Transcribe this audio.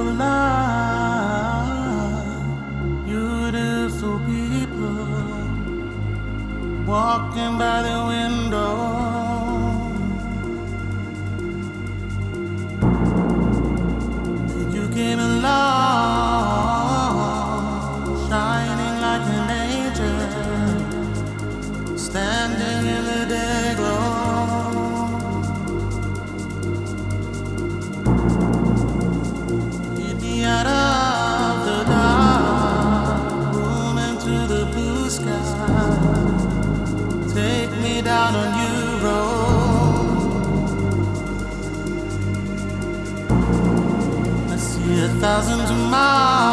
alive. Beautiful people walking by the window. You came along, shining like an angel, standing in the day glow. Lead me out of the dark room into the blue sky. Take me down a new road. I see 1,000 miles